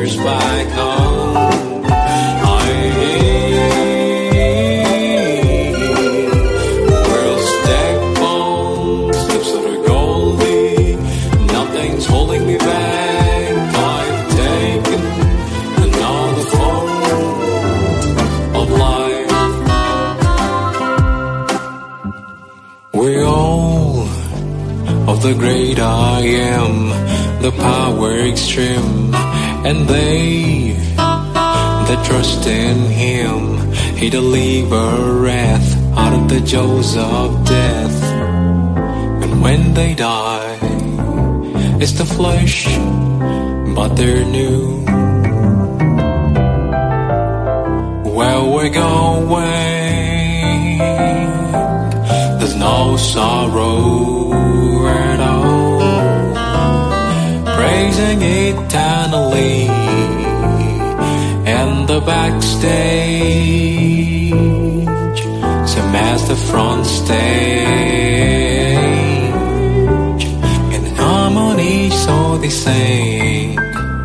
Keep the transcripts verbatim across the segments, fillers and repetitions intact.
sinners back home. I world's deck bones, lips that are goldy. Nothing's holding me back. I've taken another form of life. We all of the great I am, the power extreme, and they that trust in him, he delivereth out of the jaws of death. And when they die, it's the flesh, but they're new. Where we're going, there's no sorrow at all, praising eternally in the backstage, same as the front stage. In harmony, so they sing.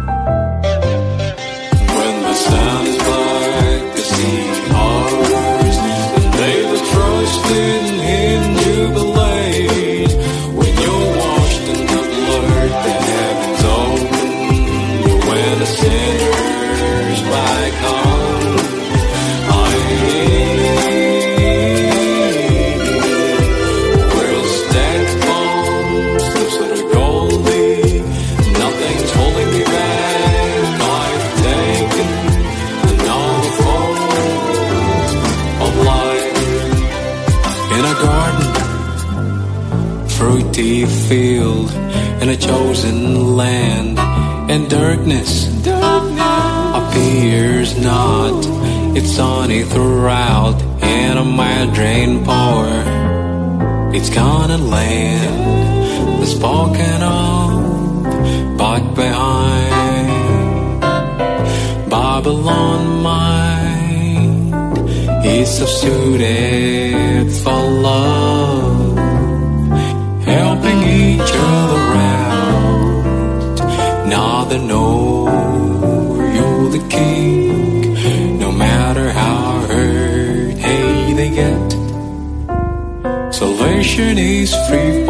When the sun is black, the sea ours, and they that trust in him jubilate. When you're washed in the blood, the heavens open. When the sinner's back home, I world's deck bones, lips that are goldy. Nothing's holding me back. I've taken another form of life. In a garden, fruity field, in a chosen land, and darkness, darkness appears not. It's sunny throughout, in a mild rain pour. It's gonna land, the spoken of, back behind. Babylon mind is substituted for love, helping each other out. Now they know you're the king, no matter how hurt, hey, they get. Salvation is free